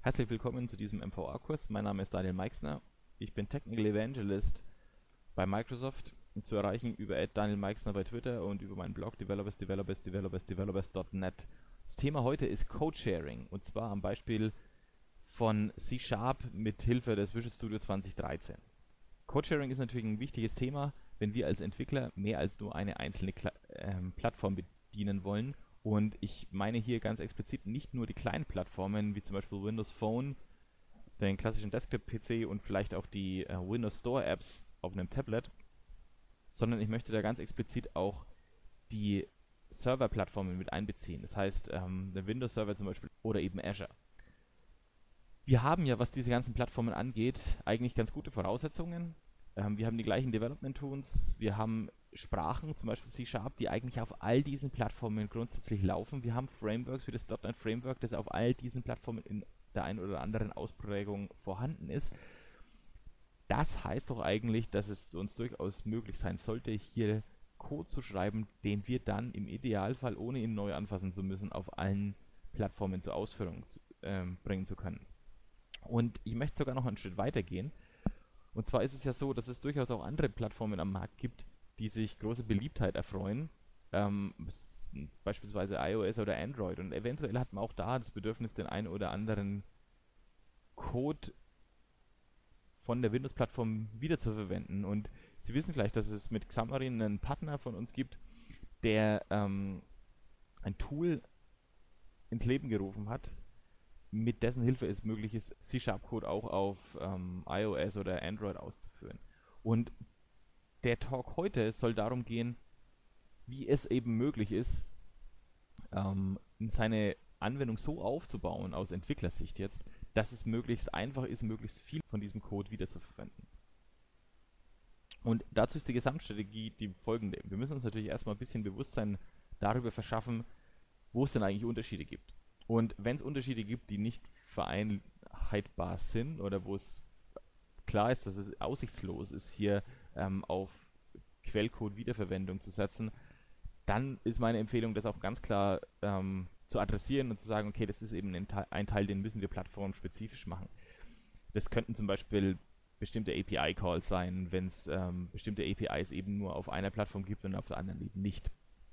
Herzlich willkommen zu diesem MVA-Kurs. Mein Name ist Daniel Meixner. Ich bin Technical Evangelist bei Microsoft zu erreichen über @danielmeixner bei Twitter und über meinen Blog developers.net. Das Thema heute ist Code-Sharing und zwar am Beispiel von C# mit Hilfe des Visual Studio 2013. Code-Sharing ist natürlich ein wichtiges Thema, wenn wir als Entwickler mehr als nur eine einzelne Plattform bedienen wollen. Und ich meine hier ganz explizit nicht nur die kleinen Plattformen, wie zum Beispiel Windows Phone, den klassischen Desktop-PC und vielleicht auch die Windows Store-Apps auf einem Tablet, sondern ich möchte da ganz explizit auch die Server-Plattformen mit einbeziehen. Das heißt, der Windows-Server zum Beispiel oder eben Azure. Wir haben ja, was diese ganzen Plattformen angeht, eigentlich ganz gute Voraussetzungen. Wir haben die gleichen Development-Tools, wir haben Sprachen, zum Beispiel C#, die eigentlich auf all diesen Plattformen grundsätzlich laufen. Wir haben Frameworks wie das .NET Framework, das auf all diesen Plattformen in der einen oder anderen Ausprägung vorhanden ist. Das heißt doch eigentlich, dass es uns durchaus möglich sein sollte, hier Code zu schreiben, den wir dann im Idealfall, ohne ihn neu anfassen zu müssen, auf allen Plattformen zur Ausführung bringen zu können. Und ich möchte sogar noch einen Schritt weiter gehen. Und zwar ist es ja so, dass es durchaus auch andere Plattformen am Markt gibt, die sich große Beliebtheit erfreuen. Beispielsweise iOS oder Android. Und eventuell hat man auch da das Bedürfnis, den einen oder anderen Code von der Windows-Plattform wiederzuverwenden. Und Sie wissen vielleicht, dass es mit Xamarin einen Partner von uns gibt, der ein Tool ins Leben gerufen hat, mit dessen Hilfe es möglich ist, C#-Code auch auf iOS oder Android auszuführen. Und der Talk heute soll darum gehen, wie es eben möglich ist, seine Anwendung so aufzubauen, aus Entwicklersicht jetzt, dass es möglichst einfach ist, möglichst viel von diesem Code wiederzuverwenden. Und dazu ist die Gesamtstrategie die folgende. Wir müssen uns natürlich erstmal ein bisschen Bewusstsein darüber verschaffen, wo es denn eigentlich Unterschiede gibt. Und wenn es Unterschiede gibt, die nicht vereinheitbar sind oder wo es klar ist, dass es aussichtslos ist, hier auf Quellcode-Wiederverwendung zu setzen, dann ist meine Empfehlung, das auch ganz klar zu adressieren und zu sagen, okay, das ist eben ein Teil, den müssen wir plattformspezifisch machen. Das könnten zum Beispiel bestimmte API-Calls sein, wenn es bestimmte APIs eben nur auf einer Plattform gibt und auf der anderen eben nicht.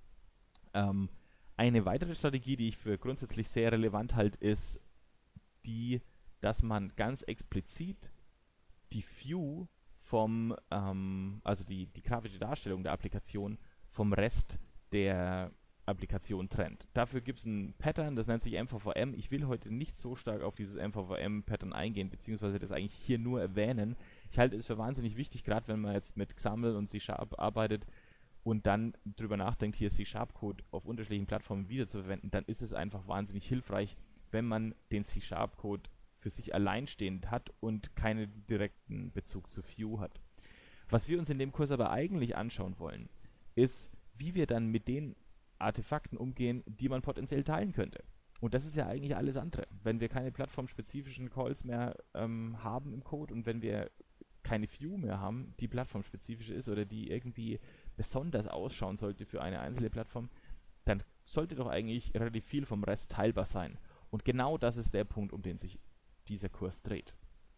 Eine weitere Strategie, die ich für grundsätzlich sehr relevant halte, ist die, dass man ganz explizit die View also die grafische Darstellung der Applikation vom Rest der Applikation trennt. Dafür gibt es ein Pattern, das nennt sich MVVM. Ich will heute nicht so stark auf dieses MVVM-Pattern eingehen, beziehungsweise das eigentlich hier nur erwähnen. Ich halte es für wahnsinnig wichtig, gerade wenn man jetzt mit XAML und C# arbeitet und dann drüber nachdenkt, hier C#-Code auf unterschiedlichen Plattformen wiederzuverwenden, dann ist es einfach wahnsinnig hilfreich, wenn man den C#-Code für sich alleinstehend hat und keinen direkten Bezug zu Vue hat. Was wir uns in dem Kurs aber eigentlich anschauen wollen, ist, wie wir dann mit den Artefakten umgehen, die man potenziell teilen könnte. Und das ist ja eigentlich alles andere. Wenn wir keine plattformspezifischen Calls mehr haben im Code und wenn wir keine View mehr haben, die plattformspezifisch ist oder die irgendwie besonders ausschauen sollte für eine einzelne Plattform, dann sollte doch eigentlich relativ viel vom Rest teilbar sein. Und genau das ist der Punkt, um den sich dieser Kurs dreht.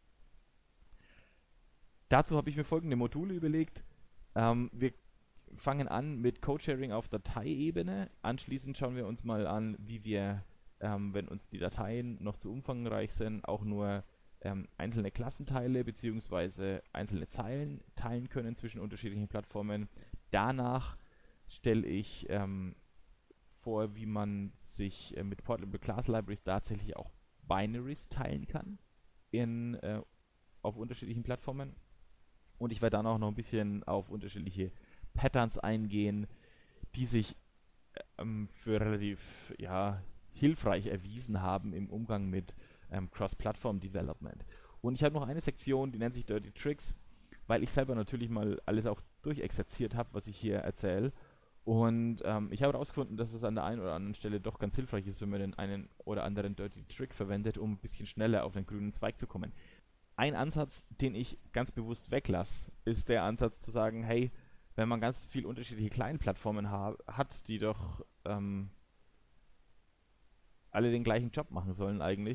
Dazu habe ich mir folgende Module überlegt. Wir fangen an mit Codesharing auf Dateiebene. Anschließend schauen wir uns mal an, wie wir, wenn uns die Dateien noch zu umfangreich sind, auch nur einzelne Klassenteile bzw. einzelne Zeilen teilen können zwischen unterschiedlichen Plattformen. Danach stelle ich vor, wie man sich mit Portable Class Libraries tatsächlich auch Binaries teilen kann auf unterschiedlichen Plattformen. Und ich werde dann auch noch ein bisschen auf unterschiedliche Patterns eingehen, die sich für relativ hilfreich erwiesen haben im Umgang mit Cross-Platform-Development. Und ich habe noch eine Sektion, die nennt sich Dirty Tricks, weil ich selber natürlich mal alles auch durchexerziert habe, was ich hier erzähle. Und ich habe herausgefunden, dass es an der einen oder anderen Stelle doch ganz hilfreich ist, wenn man den einen oder anderen Dirty Trick verwendet, um ein bisschen schneller auf den grünen Zweig zu kommen. Ein Ansatz, den ich ganz bewusst weglasse, ist der Ansatz zu sagen, hey, wenn man ganz viele unterschiedliche Kleinplattformen hat, die doch alle den gleichen Job machen sollen eigentlich,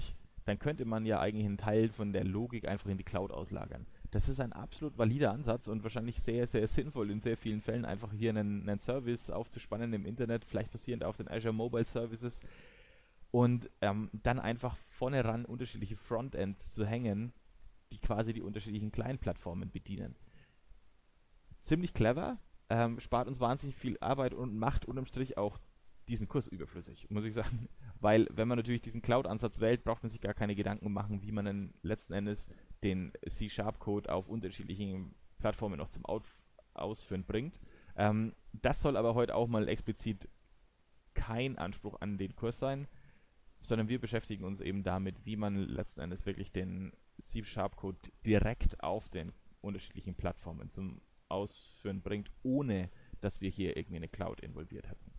dann könnte man ja eigentlich einen Teil von der Logik einfach in die Cloud auslagern. Das ist ein absolut valider Ansatz und wahrscheinlich sehr, sehr sinnvoll in sehr vielen Fällen, einfach hier einen Service aufzuspannen im Internet, vielleicht basierend auf den Azure Mobile Services und dann einfach vorne ran unterschiedliche Frontends zu hängen, die quasi die unterschiedlichen Client-Plattformen bedienen. Ziemlich clever, spart uns wahnsinnig viel Arbeit und macht unterm Strich auch diesen Kurs überflüssig, muss ich sagen. Weil wenn man natürlich diesen Cloud-Ansatz wählt, braucht man sich gar keine Gedanken machen, wie man dann letzten Endes den C-Sharp-Code auf unterschiedlichen Plattformen noch zum Ausführen bringt. Das soll aber heute auch mal explizit kein Anspruch an den Kurs sein, sondern wir beschäftigen uns eben damit, wie man letzten Endes wirklich den C-Sharp-Code direkt auf den unterschiedlichen Plattformen zum Ausführen bringt, ohne dass wir hier irgendwie eine Cloud involviert hätten.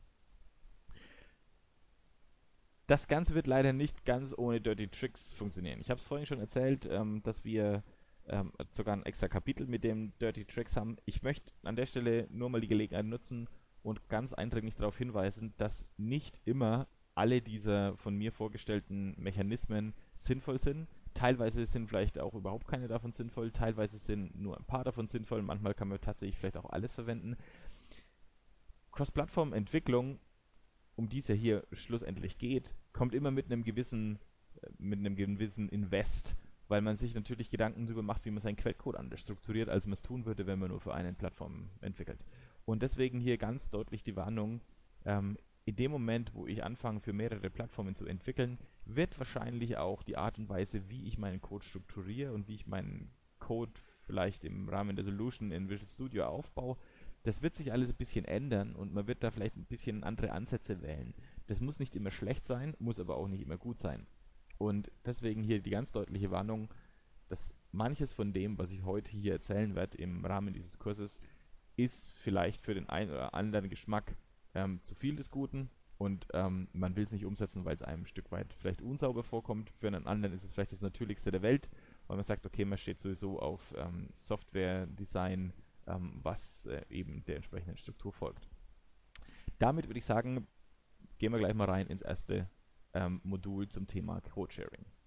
Das Ganze wird leider nicht ganz ohne Dirty Tricks funktionieren. Ich habe es vorhin schon erzählt, dass wir sogar ein extra Kapitel mit dem Dirty Tricks haben. Ich möchte an der Stelle nur mal die Gelegenheit nutzen und ganz eindringlich darauf hinweisen, dass nicht immer alle dieser von mir vorgestellten Mechanismen sinnvoll sind. Teilweise sind vielleicht auch überhaupt keine davon sinnvoll, teilweise sind nur ein paar davon sinnvoll, manchmal kann man tatsächlich vielleicht auch alles verwenden. Cross-Plattform-Entwicklung, um die es ja hier schlussendlich geht, kommt immer mit einem gewissen Invest, weil man sich natürlich Gedanken darüber macht, wie man seinen Quellcode anders strukturiert, als man es tun würde, wenn man nur für eine Plattform entwickelt. Und deswegen hier ganz deutlich die Warnung, in dem Moment, wo ich anfange, für mehrere Plattformen zu entwickeln, wird wahrscheinlich auch die Art und Weise, wie ich meinen Code strukturiere und wie ich meinen Code vielleicht im Rahmen der Solution in Visual Studio aufbaue, das wird sich alles ein bisschen ändern und man wird da vielleicht ein bisschen andere Ansätze wählen. Das muss nicht immer schlecht sein, muss aber auch nicht immer gut sein. Und deswegen hier die ganz deutliche Warnung, dass manches von dem, was ich heute hier erzählen werde im Rahmen dieses Kurses, ist vielleicht für den einen oder anderen Geschmack zu viel des Guten und man will es nicht umsetzen, weil es einem ein Stück weit vielleicht unsauber vorkommt. Für einen anderen ist es vielleicht das Natürlichste der Welt, weil man sagt, okay, man steht sowieso auf Software-Design, was eben der entsprechenden Struktur folgt. Damit würde ich sagen, gehen wir gleich mal rein ins erste Modul zum Thema Code-Sharing.